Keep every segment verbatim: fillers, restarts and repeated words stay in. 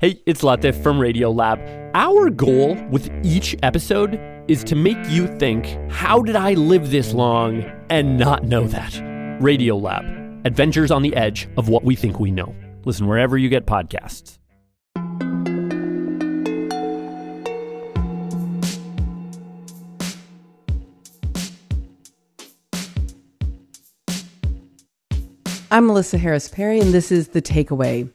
Hey, it's Latif from Radiolab. Our goal with each episode is to make you think, how did I live this long and not know that? Radiolab, adventures on the edge of what we think we know. Listen wherever you get podcasts. I'm Melissa Harris Perry, and this is The Takeaway.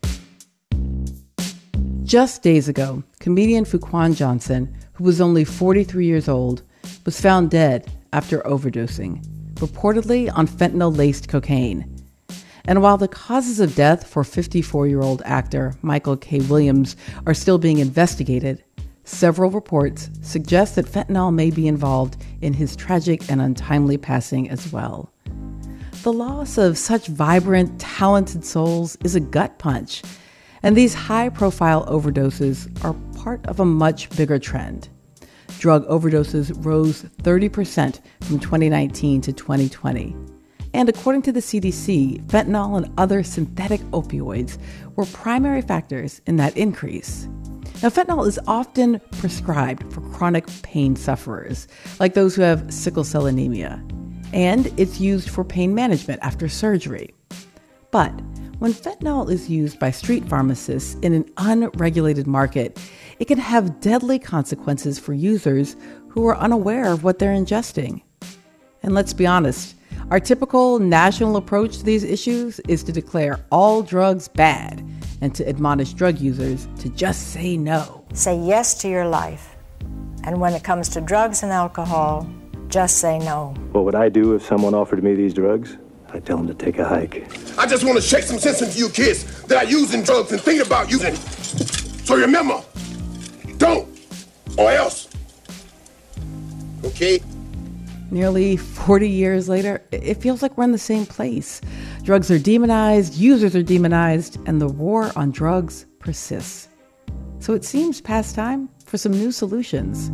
Just days ago, comedian Fuquan Johnson, who was only forty-three years old, was found dead after overdosing, reportedly on fentanyl-laced cocaine. And while the causes of death for fifty-four-year-old actor Michael K. Williams are still being investigated, several reports suggest that fentanyl may be involved in his tragic and untimely passing as well. The loss of such vibrant, talented souls is a gut punch, and these high-profile overdoses are part of a much bigger trend. Drug overdoses rose thirty percent from twenty nineteen to twenty twenty. And according to the C D C, fentanyl and other synthetic opioids were primary factors in that increase. Now, fentanyl is often prescribed for chronic pain sufferers, like those who have sickle cell anemia. And it's used for pain management after surgery. But when fentanyl is used by street pharmacists in an unregulated market, it can have deadly consequences for users who are unaware of what they're ingesting. And let's be honest, our typical national approach to these issues is to declare all drugs bad and to admonish drug users to just say no. Say yes to your life. And when it comes to drugs and alcohol, just say no. What would I do if someone offered me these drugs? I'd tell them to take a hike. I just want to shake some sense into you kids that are using drugs and thinking about using. So remember, don't, or else. Okay? Nearly forty years later, it feels like we're in the same place. Drugs are demonized, users are demonized, and the war on drugs persists. So it seems past time for some new solutions.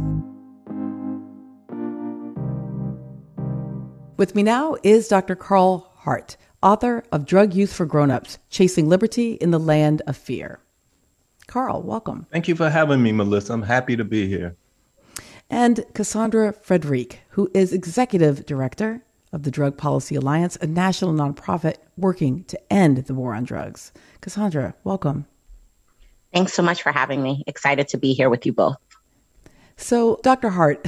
With me now is Doctor Carl Hart, author of Drug Use for Grown-Ups, Chasing Liberty in the Land of Fear. Carl, welcome. Thank you for having me, Melissa. I'm happy to be here. And Cassandra Frederique, who is Executive Director of the Drug Policy Alliance, a national nonprofit working to end the war on drugs. Cassandra, welcome. Thanks so much for having me. Excited to be here with you both. So, Doctor Hart,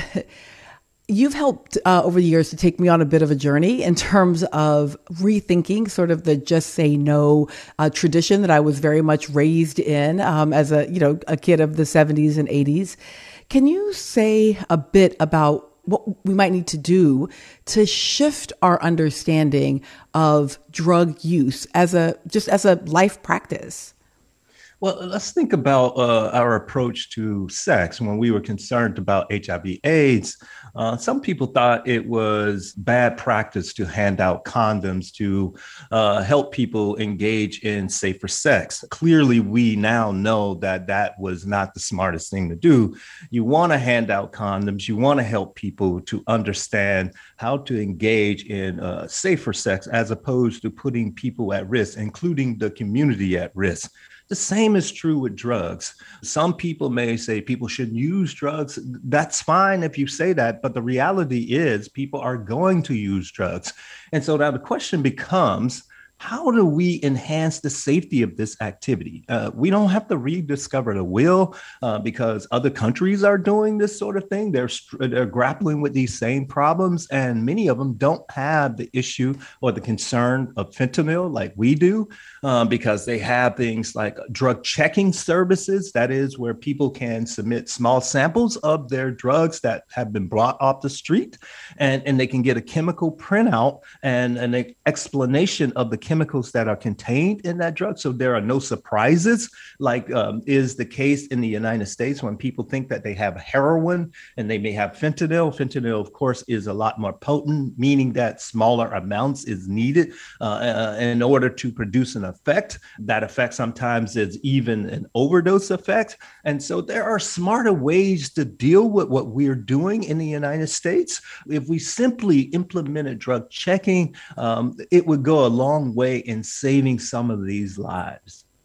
you've helped uh, over the years to take me on a bit of a journey in terms of rethinking sort of the just say no uh, tradition that I was very much raised in um, as a, you know, a kid of the seventies and eighties. Can you say a bit about what we might need to do to shift our understanding of drug use as a just as a life practice? Well, let's think about uh, our approach to sex. When we were concerned about H I V AIDS, uh, some people thought it was bad practice to hand out condoms to uh, help people engage in safer sex. Clearly, we now know that that was not the smartest thing to do. You want to hand out condoms. You want to help people to understand how to engage in uh, safer sex as opposed to putting people at risk, including the community at risk. The same is true with drugs. Some people may say people shouldn't use drugs. That's fine if you say that, but the reality is people are going to use drugs. And so now the question becomes, how do we enhance the safety of this activity? Uh, we don't have to rediscover the wheel uh, because other countries are doing this sort of thing. They're, they're grappling with these same problems, and many of them don't have the issue or the concern of fentanyl like we do uh, because they have things like drug checking services. That is where people can submit small samples of their drugs that have been brought off the street, and, and they can get a chemical printout and an explanation of the chemicals that are contained in that drug. So there are no surprises, like um, is the case in the United States when people think that they have heroin and they may have fentanyl. Fentanyl, of course, is a lot more potent, meaning that smaller amounts is needed uh, uh, in order to produce an effect. That effect sometimes is even an overdose effect. And so there are smarter ways to deal with what we're doing in the United States. If we simply implemented drug checking, um, it would go a long way in saving some of these lives.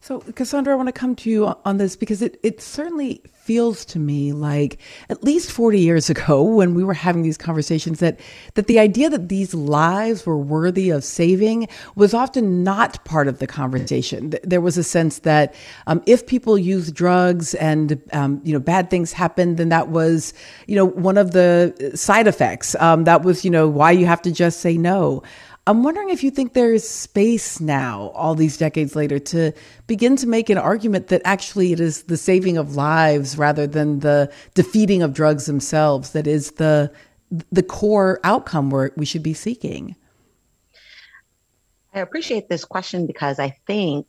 So, Cassandra, I want to come to you on this because it, it certainly feels to me like at least forty years ago when we were having these conversations that, that the idea that these lives were worthy of saving was often not part of the conversation. There was a sense that um, if people use drugs and, um, you know, bad things happened, then that was, you know, one of the side effects. Um, that was, you know, why you have to just say no. I'm wondering if you think there is space now, all these decades later, to begin to make an argument that actually it is the saving of lives rather than the defeating of drugs themselves that is the the core outcome where we should be seeking. I appreciate this question because I think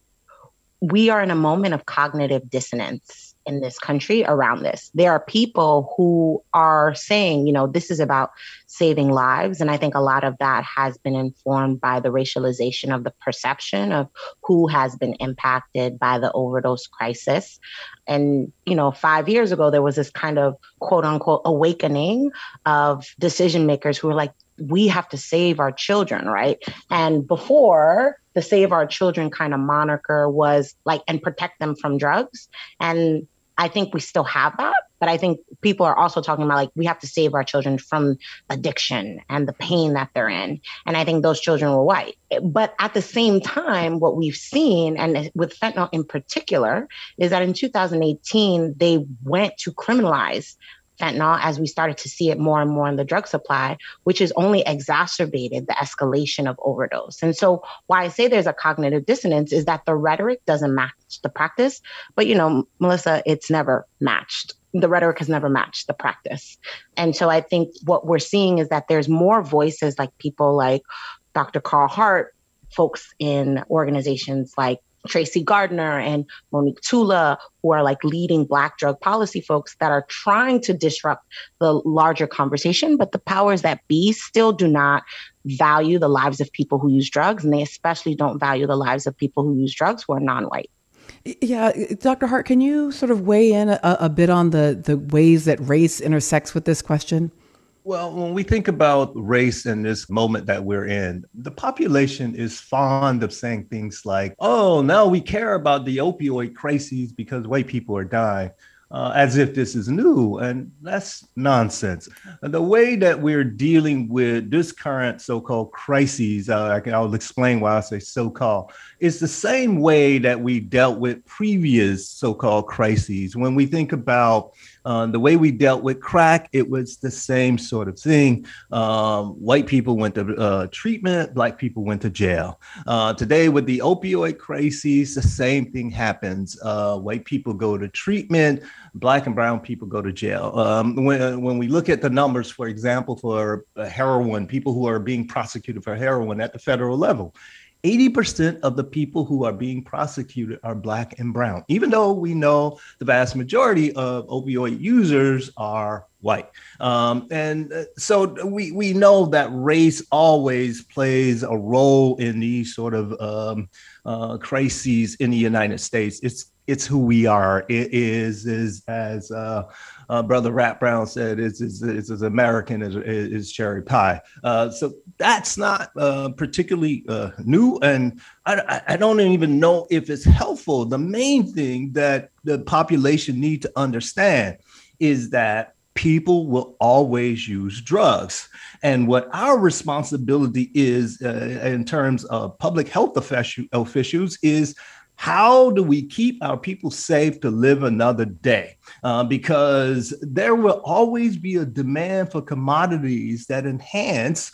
we are in a moment of cognitive dissonance in this country around this. There are people who are saying, you know, this is about saving lives. And I think a lot of that has been informed by the racialization of the perception of who has been impacted by the overdose crisis. And, you know, five years ago, there was this kind of quote unquote awakening of decision makers who were like, we have to save our children, right? And before, the save our children kind of moniker was like, and protect them from drugs. And I think we still have that, but I think people are also talking about like, we have to save our children from addiction and the pain that they're in. And I think those children were white. But at the same time, what we've seen, and with fentanyl in particular, is that in two thousand eighteen, they went to criminalize fentanyl as we started to see it more and more in the drug supply, which has only exacerbated the escalation of overdose. And so why I say there's a cognitive dissonance is that the rhetoric doesn't match the practice. But, you know, Melissa, it's never matched. The rhetoric has never matched the practice. And so I think what we're seeing is that there's more voices like people like Doctor Carl Hart, folks in organizations like Tracy Gardner and Monique Tula, who are like leading Black drug policy folks that are trying to disrupt the larger conversation. But the powers that be still do not value the lives of people who use drugs. And they especially don't value the lives of people who use drugs who are non-white. Yeah, Doctor Hart, can you sort of weigh in a, a bit on the, the ways that race intersects with this question? Well, when we think about race in this moment that we're in, the population is fond of saying things like, oh, now we care about the opioid crises because white people are dying, uh, as if this is new. And that's nonsense. The way that we're dealing with this current so-called crises, uh, I can, I'll explain why I say so-called, is the same way that we dealt with previous so-called crises. When we think about Uh, the way we dealt with crack, it was the same sort of thing. Um, white people went to uh, treatment, Black people went to jail. Uh, today, with the opioid crises, the same thing happens. Uh, white people go to treatment, Black and brown people go to jail. Um, when, when we look at the numbers, for example, for heroin, people who are being prosecuted for heroin at the federal level, eighty percent of the people who are being prosecuted are Black and brown, even though we know the vast majority of opioid users are white. Um, and so we, we know that race always plays a role in these sort of um, uh, crises in the United States. It's it's who we are. It is, is as uh, uh, Brother Rat Brown said, it's, it's, it's as American as, as cherry pie. Uh, so that's not uh, particularly uh, new. And I, I don't even know if it's helpful. The main thing that the population need to understand is that people will always use drugs. And what our responsibility is uh, in terms of public health officials is, how do we keep our people safe to live another day? Uh, because there will always be a demand for commodities that enhance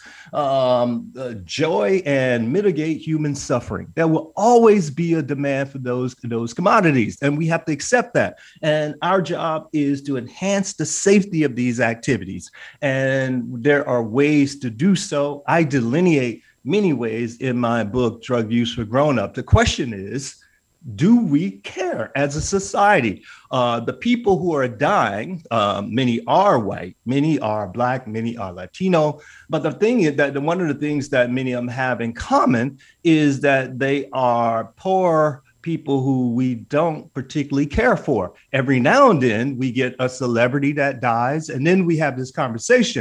um, uh, joy and mitigate human suffering. There will always be a demand for those, those commodities, and we have to accept that. And our job is to enhance the safety of these activities. And there are ways to do so. I delineate many ways in my book, Drug Use for Grown-Up. The question is, do we care as a society? Uh, the people who are dying, uh, many are white, many are Black, many are Latino. But the thing is that one of the things that many of them have in common is that they are poor people who we don't particularly care for. Every now and then we get a celebrity that dies, and then we have this conversation.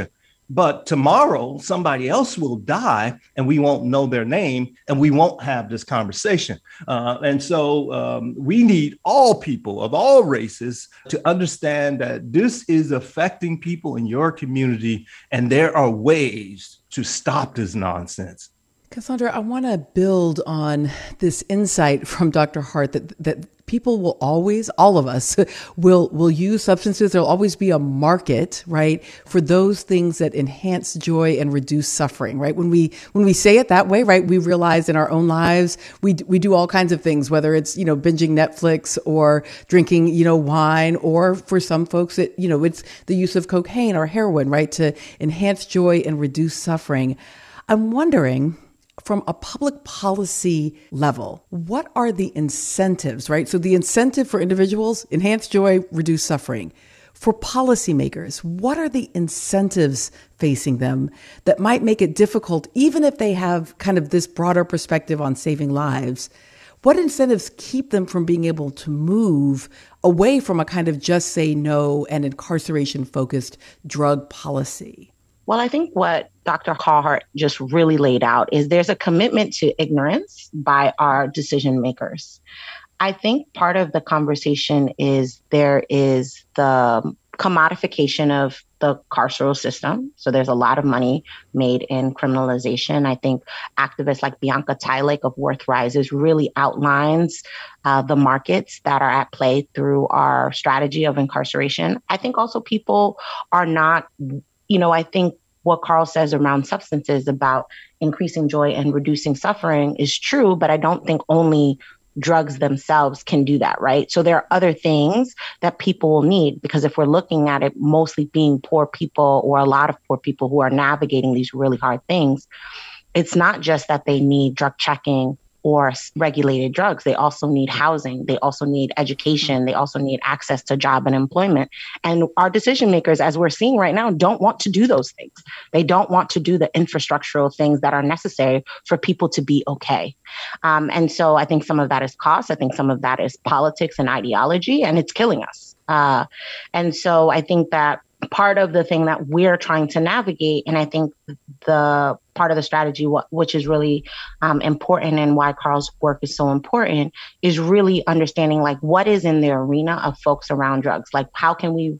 But tomorrow, somebody else will die and we won't know their name and we won't have this conversation. Uh, and so um, we need all people of all races to understand that this is affecting people in your community and there are ways to stop this nonsense. Cassandra, I want to build on this insight from Doctor Hart that that people will always, all of us, will will use substances. There'll always be a market, right, for those things that enhance joy and reduce suffering, right? When we when we say it that way, right, we realize in our own lives we we do all kinds of things, whether it's, you know, binging Netflix or drinking, you know, wine, or for some folks, it, you know, it's the use of cocaine or heroin, right, to enhance joy and reduce suffering. I'm wondering, from a public policy level, what are the incentives, right? So the incentive for individuals, enhance joy, reduce suffering. For policymakers, what are the incentives facing them that might make it difficult, even if they have kind of this broader perspective on saving lives? What incentives keep them from being able to move away from a kind of just say no and incarceration-focused drug policy? Well, I think what Doctor Hart just really laid out is there's a commitment to ignorance by our decision makers. I think part of the conversation is there is the commodification of the carceral system. So there's a lot of money made in criminalization. I think activists like Bianca Tylek of Worth Rises really outlines uh, the markets that are at play through our strategy of incarceration. I think also people are not, you know, I think what Carl says around substances about increasing joy and reducing suffering is true, but I don't think only drugs themselves can do that, right? So there are other things that people will need, because if we're looking at it mostly being poor people or a lot of poor people who are navigating these really hard things, it's not just that they need drug checking or regulated drugs. They also need housing. They also need education. They also need access to job and employment. And our decision makers, as we're seeing right now, don't want to do those things. They don't want to do the infrastructural things that are necessary for people to be okay. Um, and so I think some of that is cost. I think some of that is politics and ideology, and it's killing us. Uh, and so I think that part of the thing that we're trying to navigate, and I think the part of the strategy, which is really um, important and why Carl's work is so important, is really understanding like what is in the arena of folks around drugs. Like how can we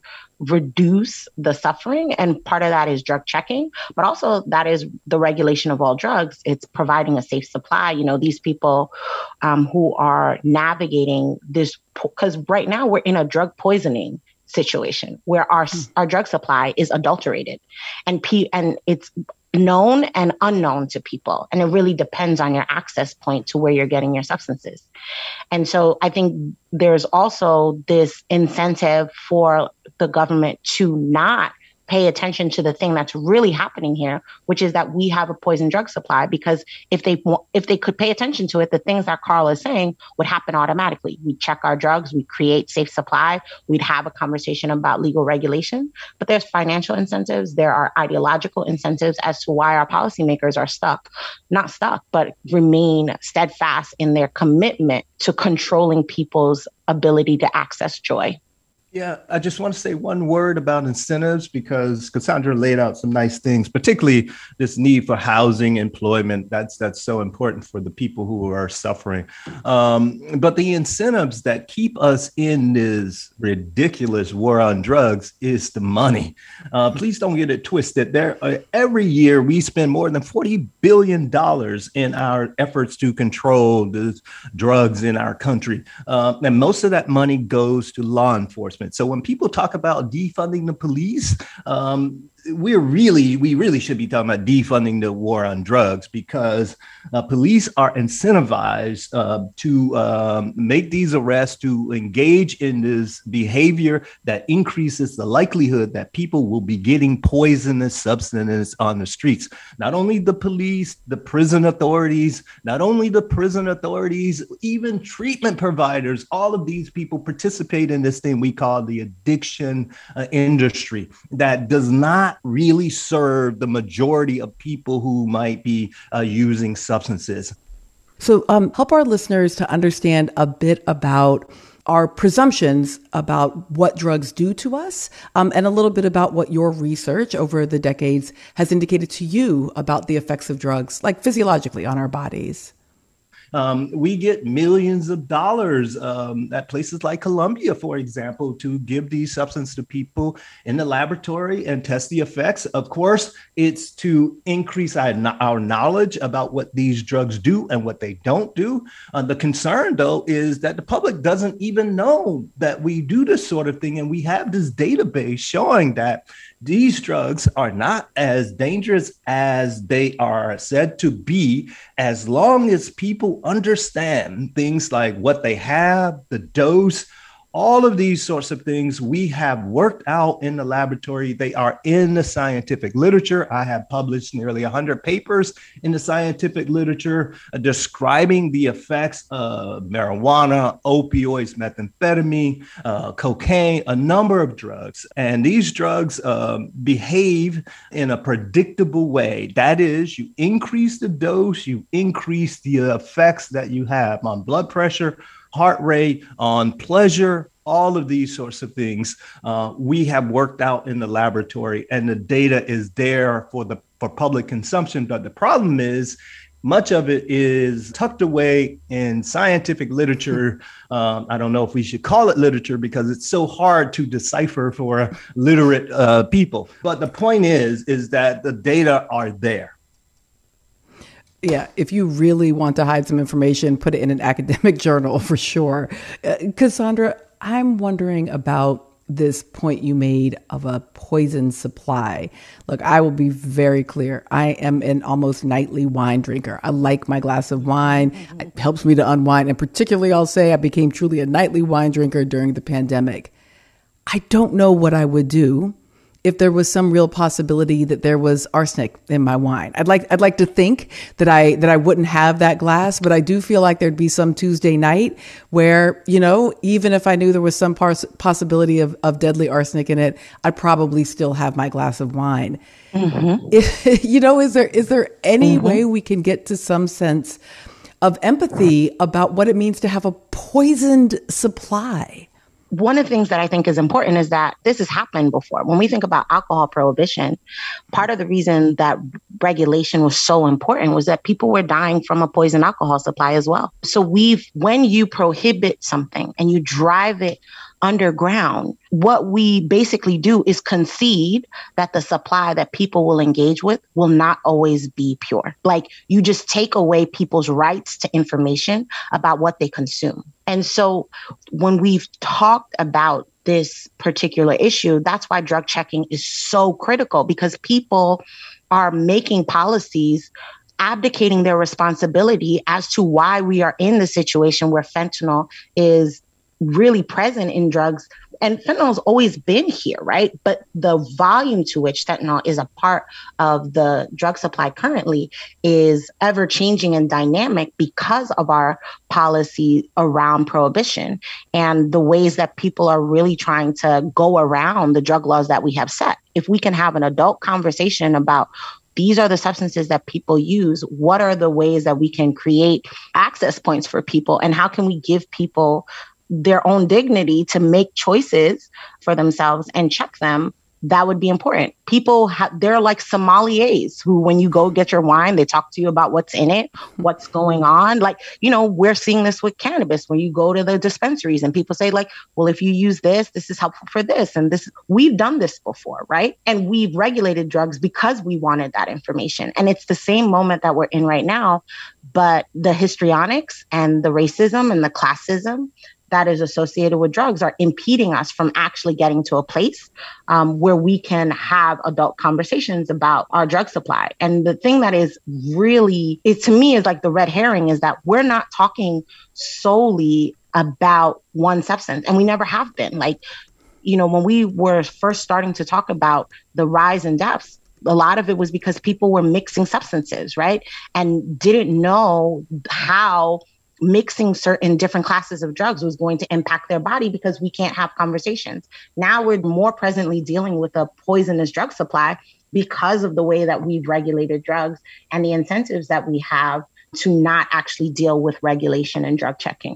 reduce the suffering? And part of that is drug checking, but also that is the regulation of all drugs. It's providing a safe supply. You know, these people um, who are navigating this, because right now we're in a drug poisoning situation where our hmm. our drug supply is adulterated, and p and it's known and unknown to people, and it really depends on your access point to where you're getting your substances. And so I think there's also this incentive for the government to not pay attention to the thing that's really happening here, which is that we have a poison drug supply, because if they if they could pay attention to it, the things that Carl is saying would happen automatically. We check our drugs, we create safe supply, we'd have a conversation about legal regulation, but there's financial incentives, there are ideological incentives as to why our policymakers are stuck, not stuck, but remain steadfast in their commitment to controlling people's ability to access joy. Yeah, I just want to say one word about incentives, because Cassandra laid out some nice things, particularly this need for housing, employment. That's that's so important for the people who are suffering. Um, but the incentives that keep us in this ridiculous war on drugs is the money. Uh, please don't get it twisted. There, uh, every year we spend more than forty billion dollars in our efforts to control the drugs in our country. Uh, and most of that money goes to law enforcement. So when people talk about defunding the police, um, we're really, we really should be talking about defunding the war on drugs, because uh, police are incentivized uh, to um, make these arrests, to engage in this behavior that increases the likelihood that people will be getting poisonous substances on the streets. Not only the police, the prison authorities, not only the prison authorities, even treatment providers, all of these people participate in this thing we call the addiction uh, industry that does not really serve the majority of people who might be uh, using substances. So um, help our listeners to understand a bit about our presumptions about what drugs do to us, um, and a little bit about what your research over the decades has indicated to you about the effects of drugs, like physiologically on our bodies. Um, we get millions of dollars um, at places like Columbia, for example, to give these substances to people in the laboratory and test the effects. Of course, it's to increase our, our knowledge about what these drugs do and what they don't do. Uh, the concern, though, is that the public doesn't even know that we do this sort of thing. And we have this database showing that these drugs are not as dangerous as they are said to be, as long as people understand things like what they have, the dose, all of these sorts of things we have worked out in the laboratory. They are in the scientific literature. I have published nearly one hundred papers in the scientific literature uh, describing the effects of marijuana, opioids, methamphetamine, uh, cocaine, a number of drugs. And these drugs um, behave in a predictable way. That is, you increase the dose, you increase the effects that you have on blood pressure, heart rate, on pleasure, all of these sorts of things uh, we have worked out in the laboratory, and the data is there for the for public consumption. But the problem is, much of it is tucked away in scientific literature. Um, I don't know if we should call it literature because it's so hard to decipher for literate uh, people. But the point is, is that the data are there. Yeah, if you really want to hide some information, put it in an academic journal for sure. Uh, Cassandra, I'm wondering about this point you made of a poison supply. Look, I will be very clear. I am an almost nightly wine drinker. I like my glass of wine. Mm-hmm. It helps me to unwind. And particularly, I'll say I became truly a nightly wine drinker during the pandemic. I don't know what I would do if there was some real possibility that there was arsenic in my wine. I'd like I'd like to think that I that I wouldn't have that glass, but I do feel like there'd be some Tuesday night where, you know, even if I knew there was some pars- possibility of, of deadly arsenic in it, I'd probably still have my glass of wine. Mm-hmm. If, you know, is there is there any mm-hmm. way we can get to some sense of empathy about what it means to have a poisoned supply? One of the things that I think is important is that this has happened before. When we think about alcohol prohibition, part of the reason that regulation was so important was that people were dying from a poison alcohol supply as well. So we've, when you prohibit something and you drive it underground, what we basically do is concede that the supply that people will engage with will not always be pure. Like, you just take away people's rights to information about what they consume. And so when we've talked about this particular issue, that's why drug checking is so critical, because people are making policies abdicating their responsibility as to why we are in the situation where fentanyl is really present in drugs. And fentanyl has always been here, right? But the volume to which fentanyl is a part of the drug supply currently is ever changing and dynamic because of our policy around prohibition and the ways that people are really trying to go around the drug laws that we have set. If we can have an adult conversation about these are the substances that people use, what are the ways that we can create access points for people, and how can we give people their own dignity to make choices for themselves and check them, that would be important. People, ha- they're like sommeliers who, when you go get your wine, they talk to you about what's in it, what's going on. Like, you know, we're seeing this with cannabis, when you go to the dispensaries and people say like, well, if you use this, this is helpful for this. And this, we've done this before, right? And we've regulated drugs because we wanted that information. And it's the same moment that we're in right now, but the histrionics and the racism and the classism that is associated with drugs are impeding us from actually getting to a place um, where we can have adult conversations about our drug supply. And the thing that is really, it to me is like the red herring, is that we're not talking solely about one substance, and we never have been. Like, you know, when we were first starting to talk about the rise in deaths, a lot of it was because people were mixing substances, right? And didn't know how mixing certain different classes of drugs was going to impact their body, because we can't have conversations. Now we're more presently dealing with a poisonous drug supply because of the way that we've regulated drugs and the incentives that we have to not actually deal with regulation and drug checking.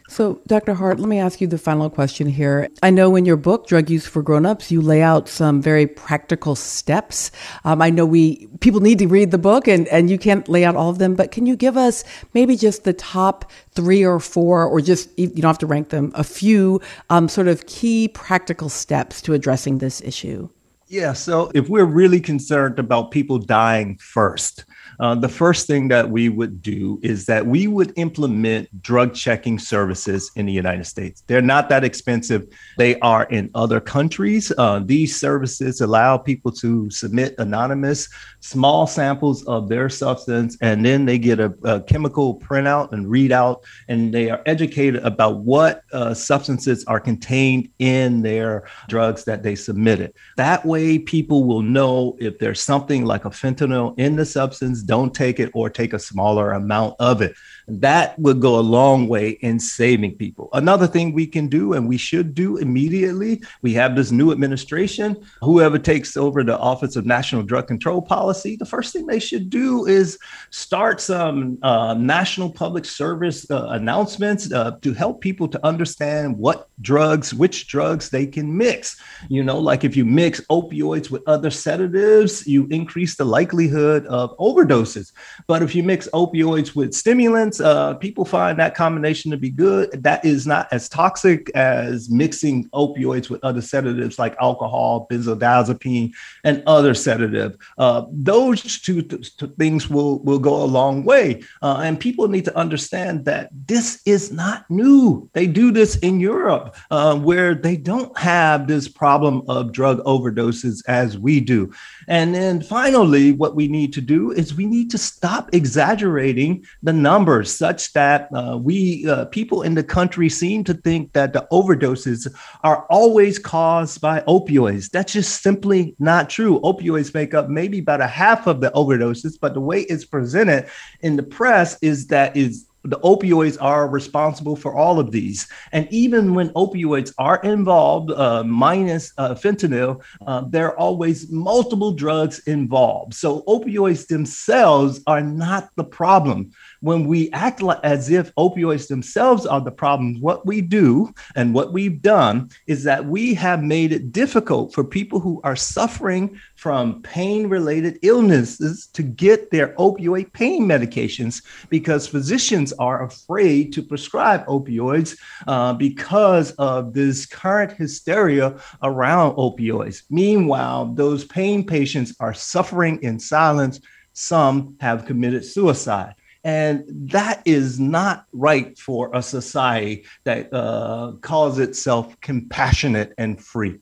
So, Doctor Hart, let me ask you the final question here. I know in your book, Drug Use for Grown-Ups, you lay out some very practical steps. Um, I know we people need to read the book, and, and you can't lay out all of them, but can you give us maybe just the top three or four, or just, you don't have to rank them, a few um, sort of key practical steps to addressing this issue? Yeah, so if we're really concerned about people dying first, Uh, the first thing that we would do is that we would implement drug checking services in the United States. They're not that expensive. They are in other countries. Uh, these services allow people to submit anonymous small samples of their substance, and then they get a, a chemical printout and readout, and they are educated about what uh, substances are contained in their drugs that they submitted. That way, people will know if there's something like a fentanyl in the substance, don't take it, or take a smaller amount of it. That would go a long way in saving people. Another thing we can do, and we should do immediately, we have this new administration. Whoever takes over the Office of National Drug Control Policy, the first thing they should do is start some uh, national public service uh, announcements uh, to help people to understand what drugs, which drugs they can mix. You know, like if you mix opioids with other sedatives, you increase the likelihood of overdoses. But if you mix opioids with stimulants, uh, people find that combination to be good. That is not as toxic as mixing opioids with other sedatives like alcohol, benzodiazepine, and other sedative. Uh, those two th- th- things will, will go a long way. Uh, and people need to understand that this is not new. They do this in Europe, uh, where they don't have this problem of drug overdoses as we do. And then finally, what we need to do is we need to stop exaggerating the numbers such that uh, we uh, people in the country seem to think that the overdoses are always caused by opioids. That's just simply not true. Opioids make up maybe about a half of the overdoses, but the way it's presented in the press is that is the opioids are responsible for all of these. And even when opioids are involved, uh, minus uh, fentanyl, uh, there are always multiple drugs involved. So opioids themselves are not the problem. When we act like, as if opioids themselves are the problem, what we do and what we've done is that we have made it difficult for people who are suffering from pain-related illnesses to get their opioid pain medications, because physicians are afraid to prescribe opioids uh, because of this current hysteria around opioids. Meanwhile, those pain patients are suffering in silence. Some have committed suicide. And that is not right for a society that uh, calls itself compassionate and free.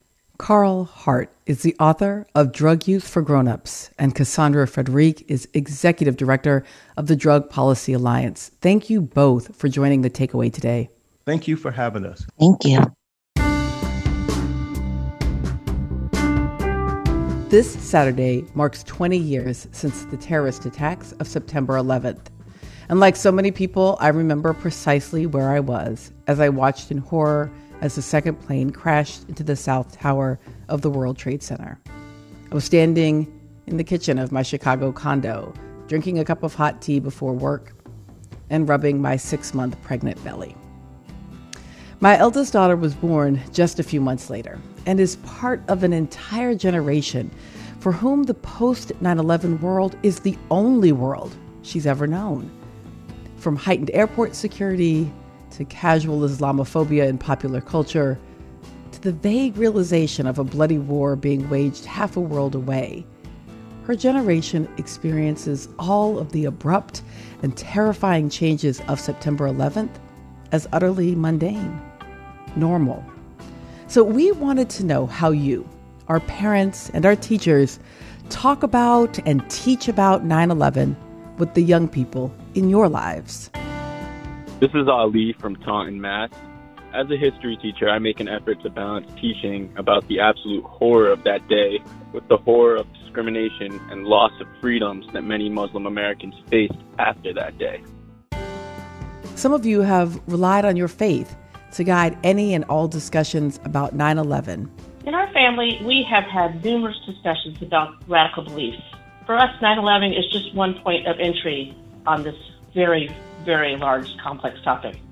Carl Hart is the author of Drug Use for Grown-Ups, and Cassandra Frederique is executive director of the Drug Policy Alliance. Thank you both for joining The Takeaway today. Thank you for having us. Thank you. This Saturday marks twenty years since the terrorist attacks of September eleventh. And like so many people, I remember precisely where I was as I watched in horror as the second plane crashed into the South Tower of the World Trade Center. I was standing in the kitchen of my Chicago condo, drinking a cup of hot tea before work and rubbing my six-month pregnant belly. My eldest daughter was born just a few months later and is part of an entire generation for whom the post nine eleven world is the only world she's ever known. From heightened airport security to casual Islamophobia in popular culture, to the vague realization of a bloody war being waged half a world away, her generation experiences all of the abrupt and terrifying changes of September eleventh as utterly mundane, normal. So we wanted to know how you, our parents and our teachers, talk about and teach about nine eleven with the young people in your lives. This is Ali from Taunton, Mass. As a history teacher, I make an effort to balance teaching about the absolute horror of that day with the horror of discrimination and loss of freedoms that many Muslim Americans faced after that day. Some of you have relied on your faith to guide any and all discussions about nine eleven. In our family, we have had numerous discussions about radical beliefs. For us, nine eleven is just one point of entry on this very, very large, complex topic.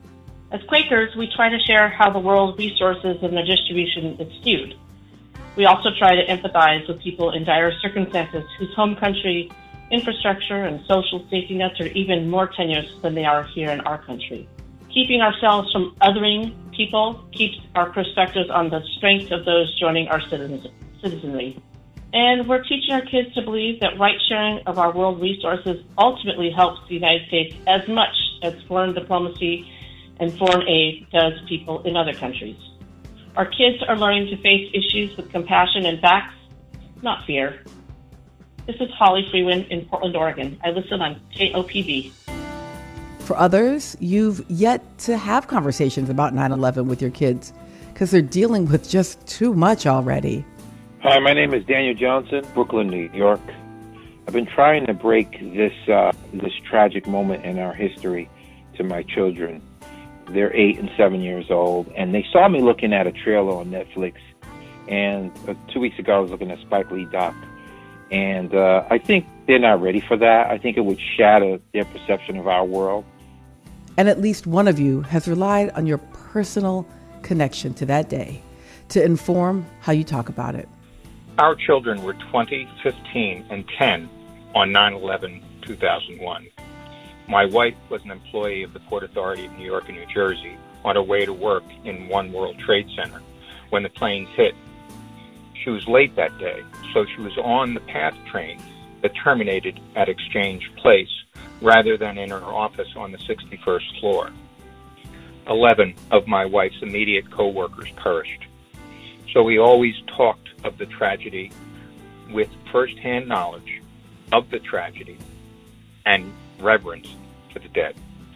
As Quakers, we try to share how the world's resources and their distribution is skewed. We also try to empathize with people in dire circumstances whose home country infrastructure and social safety nets are even more tenuous than they are here in our country. Keeping ourselves from othering people keeps our perspectives on the strength of those joining our citizenry. And we're teaching our kids to believe that right sharing of our world resources ultimately helps the United States as much as foreign diplomacy and foreign aid does people in other countries. Our kids are learning to face issues with compassion and facts, not fear. This is Holly Freeman in Portland, Oregon. I listen on K O P B. For others, you've yet to have conversations about nine eleven with your kids because they're dealing with just too much already. Hi, my name is Daniel Johnson, Brooklyn, New York. I've been trying to break this uh, this tragic moment in our history to my children. They're eight and seven years old, and they saw me looking at a trailer on Netflix. And uh, two weeks ago, I was looking at Spike Lee doc, and uh, I think they're not ready for that. I think it would shatter their perception of our world. And at least one of you has relied on your personal connection to that day to inform how you talk about it. Our children were twenty, fifteen, and ten on nine eleven two thousand one. My wife was an employee of the Port Authority of New York and New Jersey on her way to work in One World Trade Center when the planes hit. She was late that day, so she was on the PATH train that terminated at Exchange Place rather than in her office on the sixty-first floor. Eleven of my wife's immediate co-workers perished. So we always talked of the tragedy with firsthand knowledge of the tragedy and reverence for the dead.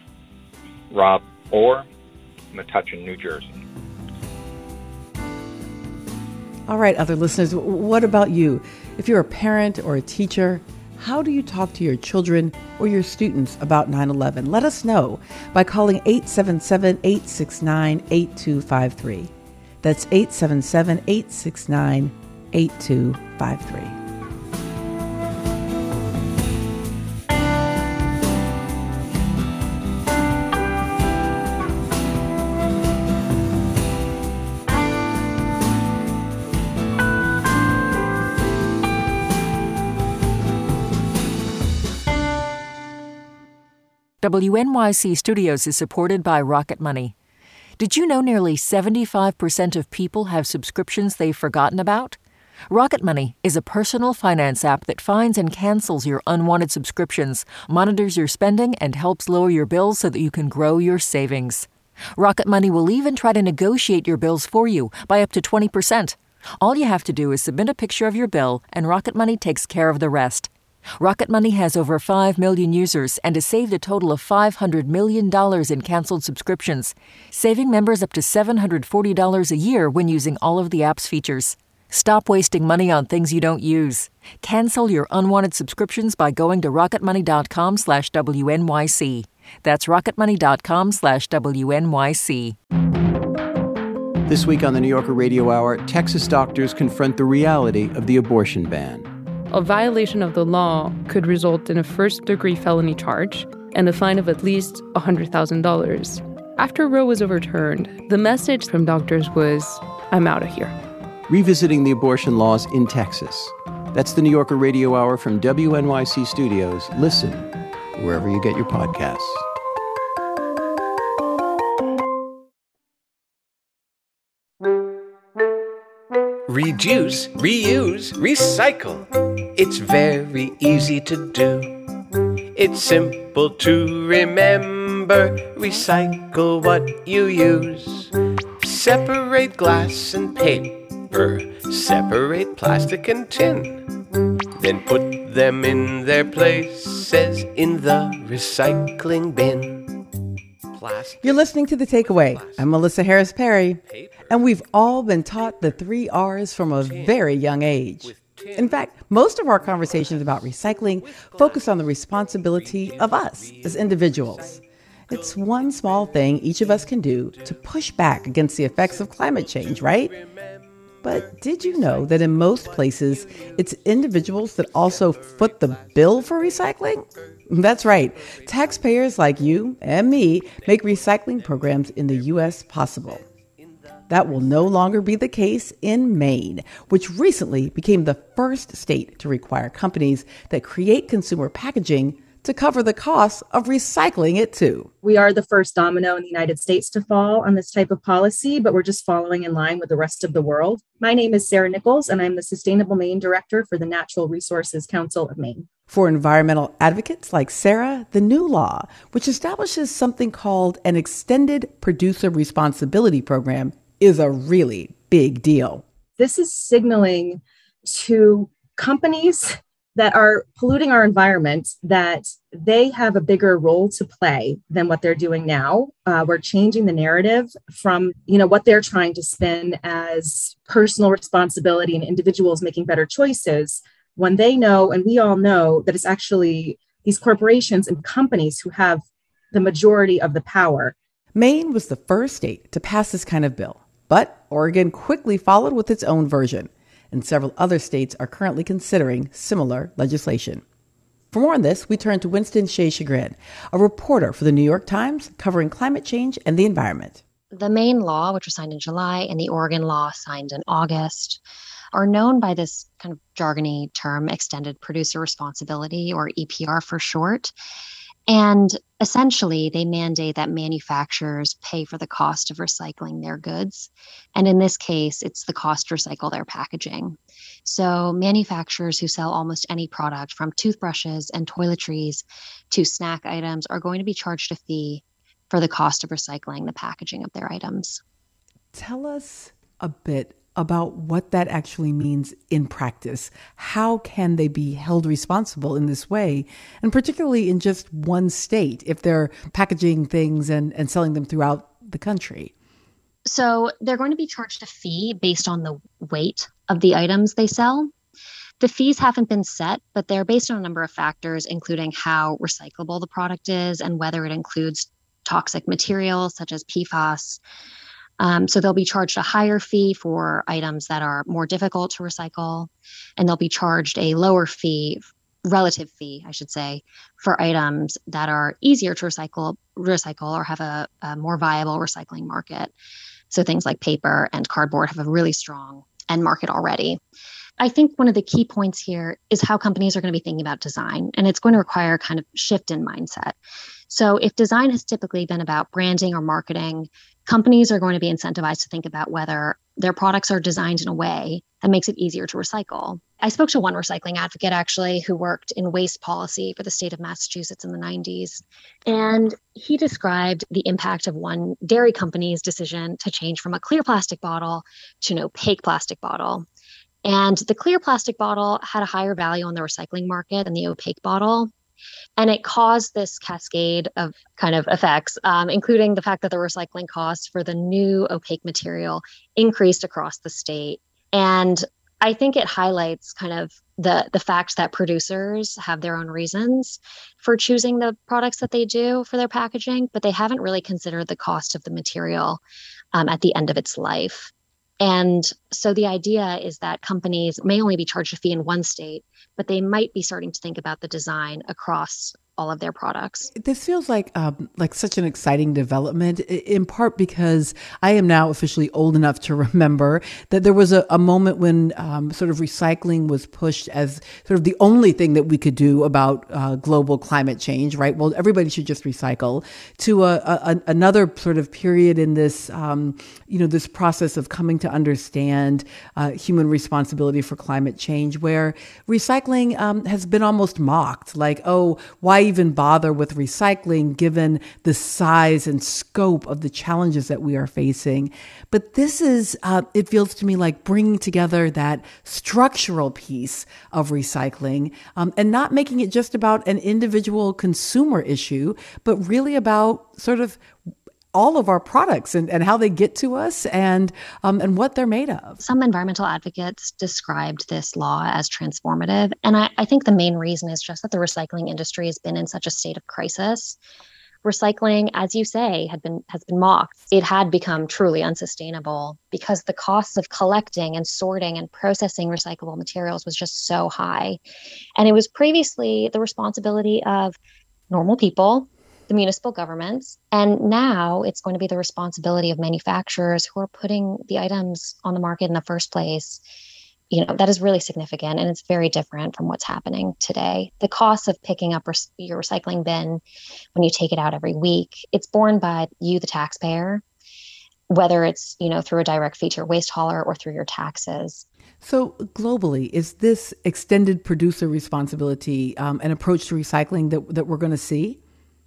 Rob Orr, Metuchen, New Jersey. All right, other listeners, what about you? If you're a parent or a teacher, how do you talk to your children or your students about nine eleven? Let us know by calling eight seven seven, eight six nine, eight two five three. That's eight seven seven, eight six nine, eight two five three. W N Y C Studios is supported by Rocket Money. Did you know nearly seventy-five percent of people have subscriptions they've forgotten about? Rocket Money is a personal finance app that finds and cancels your unwanted subscriptions, monitors your spending, and helps lower your bills so that you can grow your savings. Rocket Money will even try to negotiate your bills for you by up to twenty percent. All you have to do is submit a picture of your bill, and Rocket Money takes care of the rest. Rocket Money has over five million users and has saved a total of five hundred million dollars in canceled subscriptions, saving members up to seven hundred forty dollars a year when using all of the app's features. Stop wasting money on things you don't use. Cancel your unwanted subscriptions by going to rocketmoney.com slash WNYC. That's rocketmoney.com slash WNYC. This week on the New Yorker Radio Hour, Texas doctors confront the reality of the abortion ban. A violation of the law could result in a first-degree felony charge and a fine of at least one hundred thousand dollars. After Roe was overturned, the message from doctors was, I'm out of here. Revisiting the abortion laws in Texas. That's the New Yorker Radio Hour from W N Y C Studios. Listen wherever you get your podcasts. Reduce, reuse, recycle. It's very easy to do. It's simple to remember. Recycle what you use. Separate glass and paper. Separate plastic and tin. Then put them in their places in the recycling bin. Plastic. You're listening to The Takeaway. I'm Melissa Harris Perry, and we've all been taught the three R's from a very young age. In fact, most of our conversations about recycling focus on the responsibility of us as individuals. It's one small thing each of us can do to push back against the effects of climate change, right? But did you know that in most places, it's individuals that also foot the bill for recycling? That's right. Taxpayers like you and me make recycling programs in the U S possible. That will no longer be the case in Maine, which recently became the first state to require companies that create consumer packaging to cover the costs of recycling it too. We are the first domino in the United States to fall on this type of policy, but we're just following in line with the rest of the world. My name is Sarah Nichols, and I'm the Sustainable Maine Director for the Natural Resources Council of Maine. For environmental advocates like Sarah, the new law, which establishes something called an Extended Producer Responsibility Program, is a really big deal. This is signaling to companies that are polluting our environment that they have a bigger role to play than what they're doing now. Uh, we're changing the narrative from, you know, what they're trying to spin as personal responsibility and individuals making better choices, when they know, and we all know, that it's actually these corporations and companies who have the majority of the power. Maine was the first state to pass this kind of bill, but Oregon quickly followed with its own version, and several other states are currently considering similar legislation. For more on this, we turn to Winston Shea Chagrin, a reporter for the New York Times covering climate change and the environment. The Maine law, which was signed in July, and the Oregon law signed in August, are known by this kind of jargony term, extended producer responsibility, or E P R for short. And essentially, they mandate that manufacturers pay for the cost of recycling their goods. And in this case, it's the cost to recycle their packaging. So manufacturers who sell almost any product, from toothbrushes and toiletries to snack items, are going to be charged a fee for the cost of recycling the packaging of their items. Tell us a bit about what that actually means in practice. How can they be held responsible in this way, and particularly in just one state if they're packaging things and, and selling them throughout the country? So they're going to be charged a fee based on the weight of the items they sell. The fees haven't been set, but they're based on a number of factors, including how recyclable the product is and whether it includes toxic materials such as P FAS. Um, so they'll be charged a higher fee for items that are more difficult to recycle, and they'll be charged a lower fee, relative fee, I should say, for items that are easier to recycle, recycle or have a, a more viable recycling market. So things like paper and cardboard have a really strong end market already. I think one of the key points here is how companies are going to be thinking about design, and it's going to require a kind of shift in mindset. So if design has typically been about branding or marketing, companies are going to be incentivized to think about whether their products are designed in a way that makes it easier to recycle. I spoke to one recycling advocate, actually, who worked in waste policy for the state of Massachusetts in the nineties. And he described the impact of one dairy company's decision to change from a clear plastic bottle to an opaque plastic bottle. And the clear plastic bottle had a higher value on the recycling market than the opaque bottle. And it caused this cascade of kind of effects, um, including the fact that the recycling costs for the new opaque material increased across the state. And I think it highlights kind of the, the fact that producers have their own reasons for choosing the products that they do for their packaging, but they haven't really considered the cost of the material um, at the end of its life. And so the idea is that companies may only be charged a fee in one state, but they might be starting to think about the design across all of their products. This feels like um, like such an exciting development, in part because I am now officially old enough to remember that there was a, a moment when um, sort of recycling was pushed as sort of the only thing that we could do about uh, global climate change, right? Well, everybody should just recycle, to a, a, another sort of period in this, um, you know, this process of coming to understand uh, human responsibility for climate change, where recycling um, has been almost mocked, like, oh, why even bother with recycling given the size and scope of the challenges that we are facing? But this is, uh, it feels to me like bringing together that structural piece of recycling um, and not making it just about an individual consumer issue, but really about sort of all of our products and, and how they get to us and um, and what they're made of. Some environmental advocates described this law as transformative. And I, I think the main reason is just that the recycling industry has been in such a state of crisis. Recycling, as you say, had been has been mocked. It had become truly unsustainable because the costs of collecting and sorting and processing recyclable materials was just so high. And it was previously the responsibility of normal people, the municipal governments, and now it's going to be the responsibility of manufacturers who are putting the items on the market in the first place. You know, that is really significant, and it's very different from what's happening today. The cost of picking up res- your recycling bin when you take it out every week, it's borne by you, the taxpayer, whether it's, you know, through a direct fee to your waste hauler or through your taxes. So globally, is this extended producer responsibility um, an approach to recycling that, that we're going to see?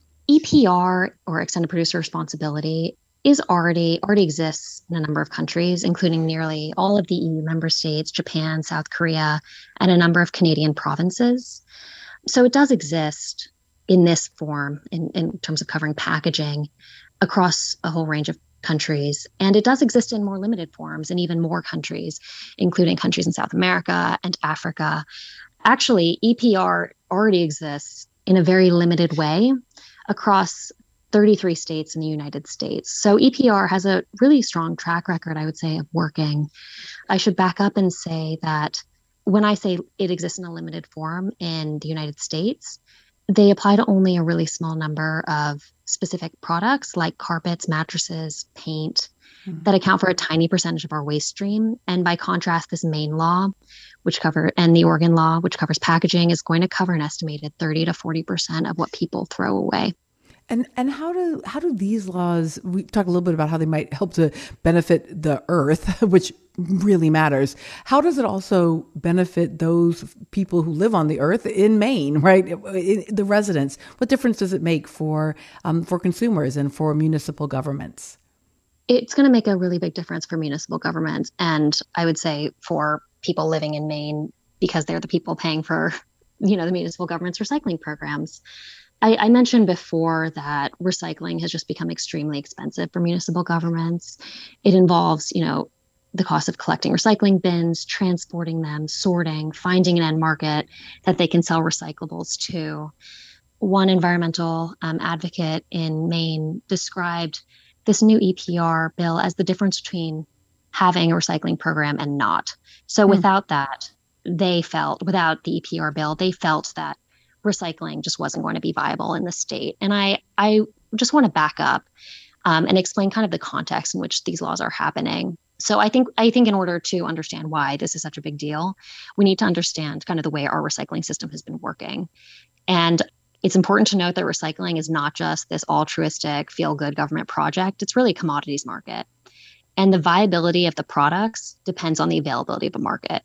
E P R, or extended producer responsibility, is already already exists in a number of countries, including nearly all of the E U member states, Japan, South Korea, and a number of Canadian provinces. So it does exist in this form in, in terms of covering packaging across a whole range of countries. And it does exist in more limited forms in even more countries, including countries in South America and Africa. Actually, E P R already exists in a very limited way across thirty-three states in the United States. So E P R has a really strong track record, I would say, of working. I should back up and say that when I say it exists in a limited form in the United States, they apply to only a really small number of specific products like carpets, mattresses, paint, mm-hmm. that account for a tiny percentage of our waste stream. And by contrast, this Maine law, which cover, and the Oregon law, which covers packaging, is going to cover an estimated thirty to forty percent of what people throw away. And and how do how do these laws, we talk a little bit about how they might help to benefit the earth, which really matters. How does it also benefit those people who live on the earth in Maine, right? The residents. What difference does it make for um, for consumers and for municipal governments? It's going to make a really big difference for municipal governments, and I would say for people living in Maine, because they're the people paying for, you know, the municipal government's recycling programs. I, I mentioned before that recycling has just become extremely expensive for municipal governments. It involves, you know, the cost of collecting recycling bins, transporting them, sorting, finding an end market that they can sell recyclables to. One environmental um, advocate in Maine described this new E P R bill as the difference between having a recycling program and not. So mm. without that, they felt, without the E P R bill, they felt that recycling just wasn't going to be viable in the state. And I, I just want to back up um, and explain kind of the context in which these laws are happening. So I think I think in order to understand why this is such a big deal, we need to understand kind of the way our recycling system has been working. And it's important to note that recycling is not just this altruistic, feel-good government project. It's really a commodities market. And the viability of the products depends on the availability of a market.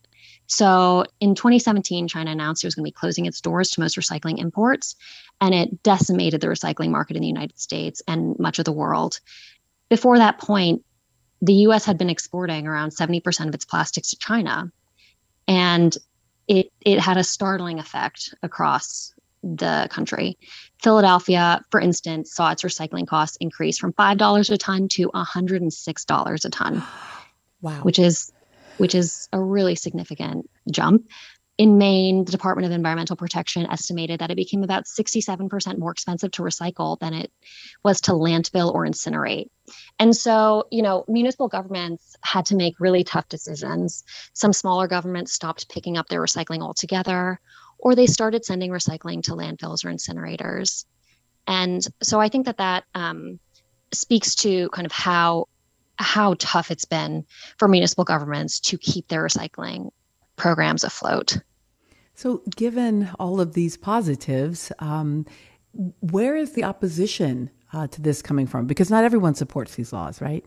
So in twenty seventeen, China announced it was going to be closing its doors to most recycling imports, and it decimated the recycling market in the United States and much of the world. Before that point, the U S had been exporting around seventy percent of its plastics to China, and it it had a startling effect across the country. Philadelphia, for instance, saw its recycling costs increase from five dollars a ton to one hundred six dollars a ton. Wow. Which is which is a really significant jump. In Maine, the Department of Environmental Protection estimated that it became about sixty-seven percent more expensive to recycle than it was to landfill or incinerate. And so, you know, municipal governments had to make really tough decisions. Some smaller governments stopped picking up their recycling altogether, or they started sending recycling to landfills or incinerators. And so I think that that um, speaks to kind of how how tough it's been for municipal governments to keep their recycling programs afloat. So given all of these positives, um, where is the opposition uh, to this coming from? Because not everyone supports these laws, right?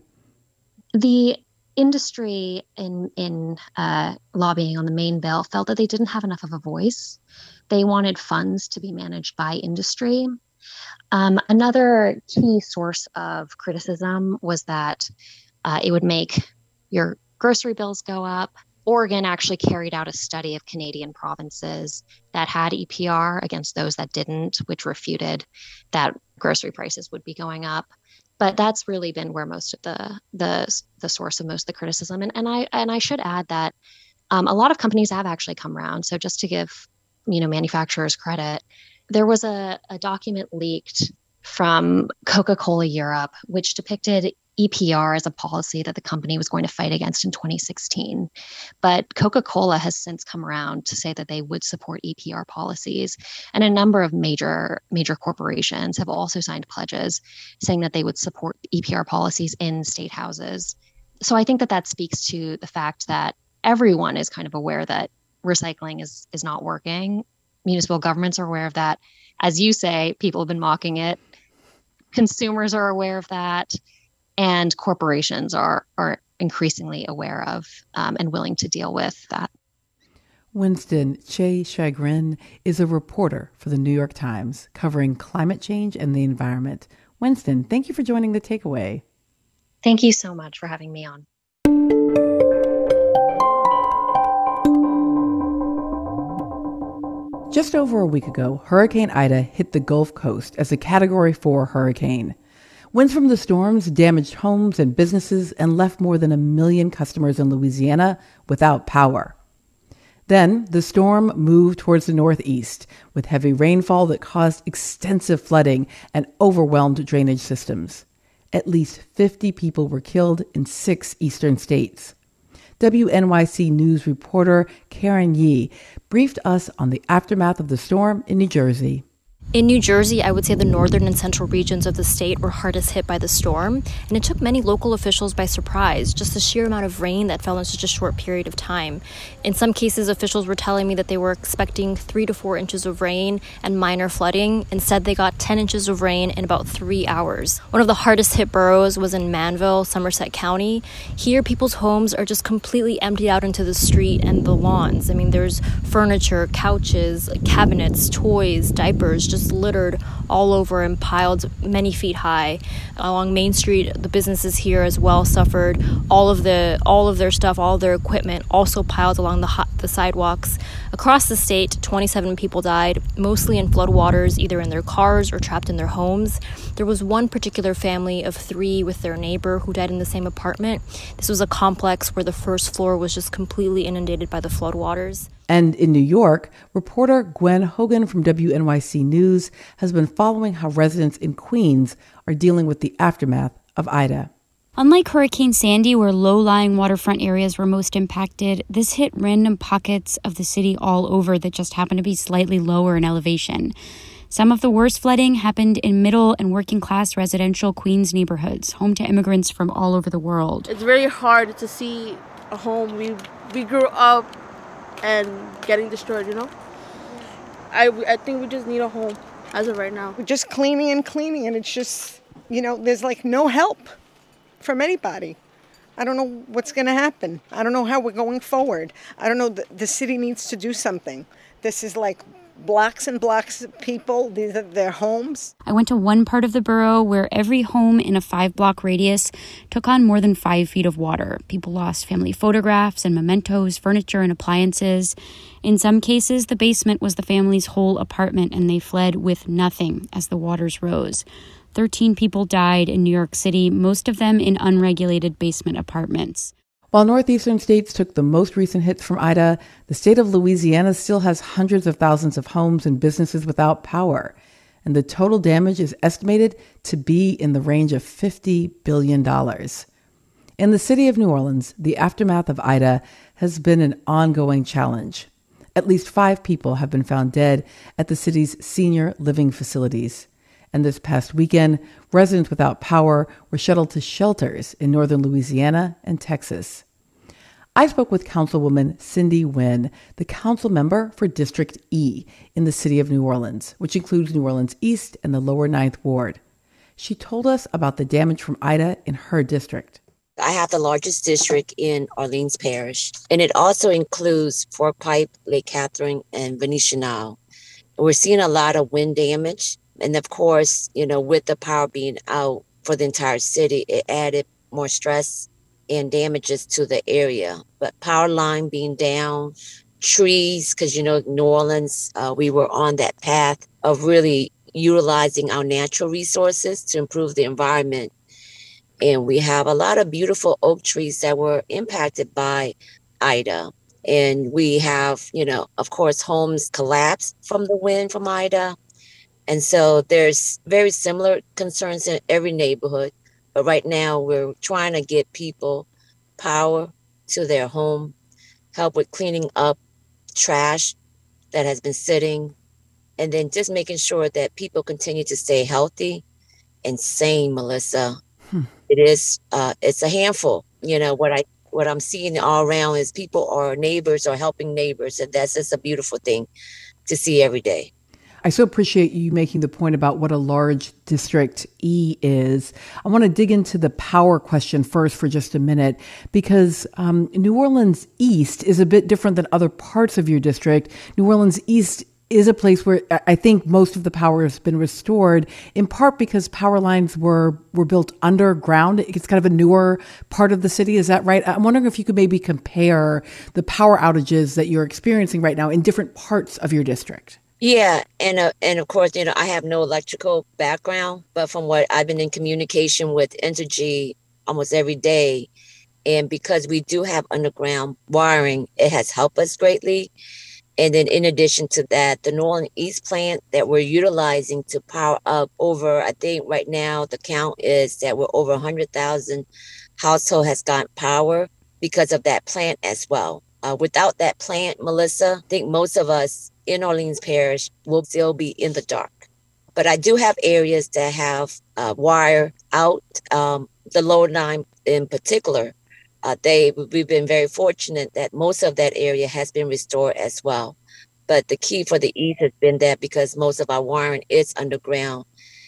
The industry in, in uh, lobbying on the Maine bill felt that they didn't have enough of a voice. They wanted funds to be managed by industry. Um, another key source of criticism was that uh, it would make your grocery bills go up. Oregon actually carried out a study of Canadian provinces that had E P R against those that didn't, which refuted that grocery prices would be going up. But that's really been where most of the the the source of most of the criticism. And and I and I should add that um, a lot of companies have actually come around. So just to give you know manufacturers credit, there was a, a document leaked from Coca-Cola Europe, which depicted E P R as a policy that the company was going to fight against in twenty sixteen. But Coca-Cola has since come around to say that they would support E P R policies. And a number of major, major corporations have also signed pledges saying that they would support E P R policies in state houses. So I think that that speaks to the fact that everyone is kind of aware that recycling is, is not working. Municipal governments are aware of that. As you say, people have been mocking it. Consumers are aware of that. And corporations are are increasingly aware of um, and willing to deal with that. Winston Che Chagrin is a reporter for the New York Times covering climate change and the environment. Winston, thank you for joining The Takeaway. Thank you so much for having me on. Just over a week ago, Hurricane Ida hit the Gulf Coast as a Category four hurricane. Winds from the storms damaged homes and businesses and left more than a million customers in Louisiana without power. Then the storm moved towards the northeast with heavy rainfall that caused extensive flooding and overwhelmed drainage systems. At least fifty people were killed in six eastern states. W N Y C News reporter Karen Yee briefed us on the aftermath of the storm in New Jersey. In New Jersey, I would say the northern and central regions of the state were hardest hit by the storm, and it took many local officials by surprise, just the sheer amount of rain that fell in such a short period of time. In some cases, officials were telling me that they were expecting three to four inches of rain and minor flooding. Instead, they got ten inches of rain in about three hours. One of the hardest hit boroughs was in Manville, Somerset County. Here, people's homes are just completely emptied out into the street and the lawns. I mean, there's furniture, couches, cabinets, toys, diapers, just littered all over and piled many feet high. Along Main Street, the businesses here as well suffered. All of the all of their stuff, all of their equipment also piled along the hot, the sidewalks. Across the state, twenty-seven people died, mostly in floodwaters, either in their cars or trapped in their homes. There was one particular family of three with their neighbor who died in the same apartment. This was a complex where the first floor was just completely inundated by the floodwaters. And in New York, reporter Gwen Hogan from W N Y C News has been following how residents in Queens are dealing with the aftermath of Ida. Unlike Hurricane Sandy, where low-lying waterfront areas were most impacted, this hit random pockets of the city all over that just happened to be slightly lower in elevation. Some of the worst flooding happened in middle and working-class residential Queens neighborhoods, home to immigrants from all over the world. It's very hard to see a home we we grew up and getting destroyed, you know? I, I think we just need a home as of right now. We're just cleaning and cleaning, and it's just, you know, there's like no help from anybody. I don't know what's going to happen. I don't know how we're going forward. I don't know, the, the city needs to do something. This is like blocks and blocks of people. These are their homes. I went to one part of the borough where every home in a five-block radius took on more than five feet of water. People lost family photographs and mementos, furniture and appliances. In some cases, the basement was the family's whole apartment, and they fled with nothing as the waters rose. Thirteen people died in New York City, most of them in unregulated basement apartments. While northeastern states took the most recent hits from Ida, the state of Louisiana still has hundreds of thousands of homes and businesses without power, and the total damage is estimated to be in the range of fifty billion dollars. In the city of New Orleans, the aftermath of Ida has been an ongoing challenge. At least five people have been found dead at the city's senior living facilities. And this past weekend, residents without power were shuttled to shelters in northern Louisiana and Texas. I spoke with Councilwoman Cindy Nguyen, the council member for District E in the city of New Orleans, which includes New Orleans East and the lower Ninth Ward. She told us about the damage from Ida in her district. I have the largest district in Orleans Parish, and it also includes Fort Pipe, Lake Catherine, and Venetian Isle. We're seeing a lot of wind damage. And of course, you know, with the power being out for the entire city, it added more stress and damages to the area. But power line being down, trees, because, you know, New Orleans, uh, we were on that path of really utilizing our natural resources to improve the environment. And we have a lot of beautiful oak trees that were impacted by Ida. And we have, you know, of course, homes collapsed from the wind from Ida. And so there's very similar concerns in every neighborhood. But right now we're trying to get people power to their home, help with cleaning up trash that has been sitting, and then just making sure that people continue to stay healthy and sane, Melissa. Hmm. It is, uh, it's a handful. You know, what I, what I'm seeing all around is people are neighbors or helping neighbors. And that's just a beautiful thing to see every day. I so appreciate you making the point about what a large District E is. I want to dig into the power question first for just a minute, because um, New Orleans East is a bit different than other parts of your district. New Orleans East is a place where I think most of the power has been restored, in part because power lines were, were built underground. It's kind of a newer part of the city. Is that right? I'm wondering if you could maybe compare the power outages that you're experiencing right now in different parts of your district. Yeah. And, uh, and of course, you know, I have no electrical background, but from what I've been in communication with Entergy almost every day, and because we do have underground wiring, it has helped us greatly. And then in addition to that, the New Orleans East plant that we're utilizing to power up over, I think right now the count is that we're over one hundred thousand household has gotten power because of that plant as well. Uh, without that plant, Melissa, I think most of us in Orleans Parish will still be in the dark. But I do have areas that have uh, wire out, um, the lower nine in particular. Uh, they we've been very fortunate that most of that area has been restored as well. But the key for the East has been that because most of our wiring is underground.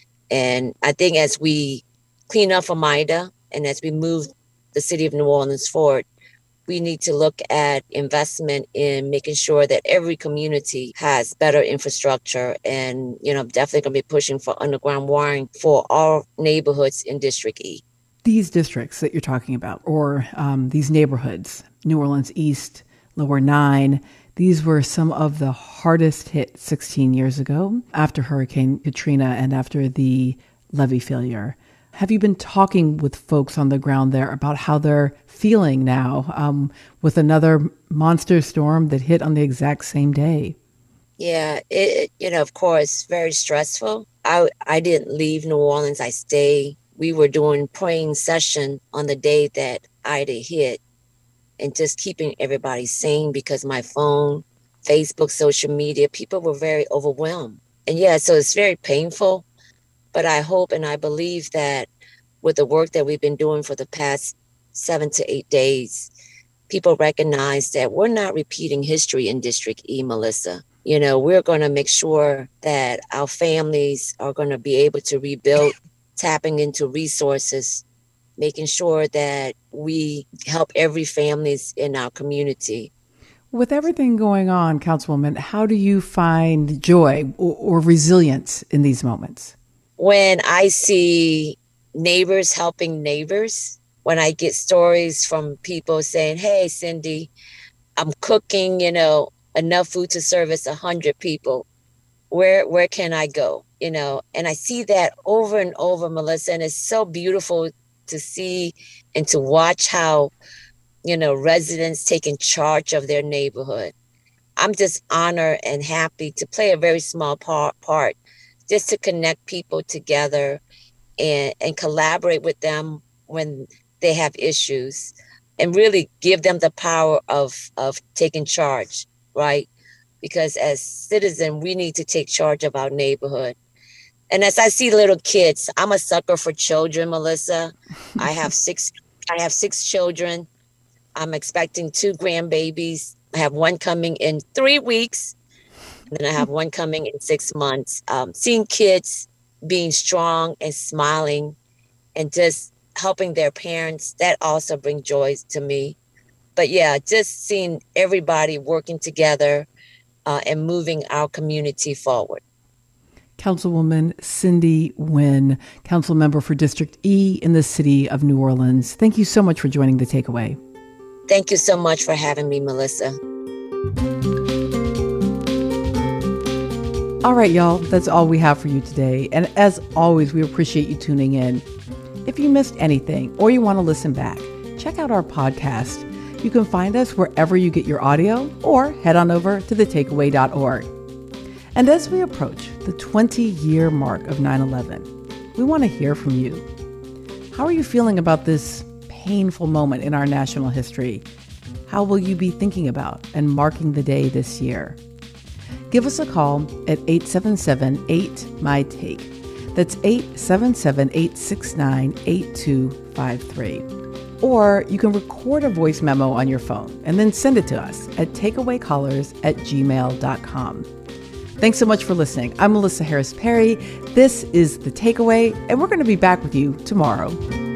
And I think as we clean up from Ida and as we move the city of New Orleans forward, we need to look at investment in making sure that every community has better infrastructure. And, you know, definitely going to be pushing for underground wiring for all neighborhoods in District E. These districts that you're talking about, or um, these neighborhoods, New Orleans East, Lower Nine, these were some of the hardest hit sixteen years ago after Hurricane Katrina and after the levee failure. Have you been talking with folks on the ground there about how they're feeling now um, with another monster storm that hit on the exact same day? Yeah, it, you know, of course, very stressful. I, I didn't leave New Orleans. I stayed. We were doing praying session on the day that Ida hit and just keeping everybody sane because my phone, Facebook, social media, people were very overwhelmed. And yeah, so it's very painful. But I hope and I believe that with the work that we've been doing for the past seven to eight days, people recognize that we're not repeating history in District E, Melissa. You know, we're going to make sure that our families are going to be able to rebuild, tapping into resources, making sure that we help every family in our community. With everything going on, Councilwoman, how do you find joy or, or resilience in these moments? When I see neighbors helping neighbors, when I get stories from people saying, hey, Cindy, I'm cooking, you know, enough food to service a hundred people. Where where can I go? You know, and I see that over and over, Melissa, and it's so beautiful to see and to watch how, you know, residents taking charge of their neighborhood. I'm just honored and happy to play a very small part, part just to connect people together and, and collaborate with them when they have issues and really give them the power of, of taking charge, right? Because as citizens, we need to take charge of our neighborhood. And as I see little kids, I'm a sucker for children, Melissa. I have six, I have six children. I'm expecting two grandbabies. I have one coming in three weeks. And then I have one coming in six months. Um, seeing kids being strong and smiling and just helping their parents, that also brings joy to me. But yeah, just seeing everybody working together uh, and moving our community forward. Councilwoman Cindy Nguyen, council member for District E in the city of New Orleans. Thank you so much for joining The Takeaway. Thank you so much for having me, Melissa. All right, y'all, that's all we have for you today. And as always, we appreciate you tuning in. If you missed anything or you want to listen back, check out our podcast. You can find us wherever you get your audio or head on over to the takeaway dot org. And as we approach the twenty-year mark of nine eleven, we want to hear from you. How are you feeling about this painful moment in our national history? How will you be thinking about and marking the day this year? Give us a call at eight seven seven, eight, M Y, T A K E. That's eight seven seven, eight six nine, eight two five three. Or you can record a voice memo on your phone and then send it to us at takeawaycallers at gmail dot com. Thanks so much for listening. I'm Melissa Harris Perry. This is The Takeaway, and we're going to be back with you tomorrow.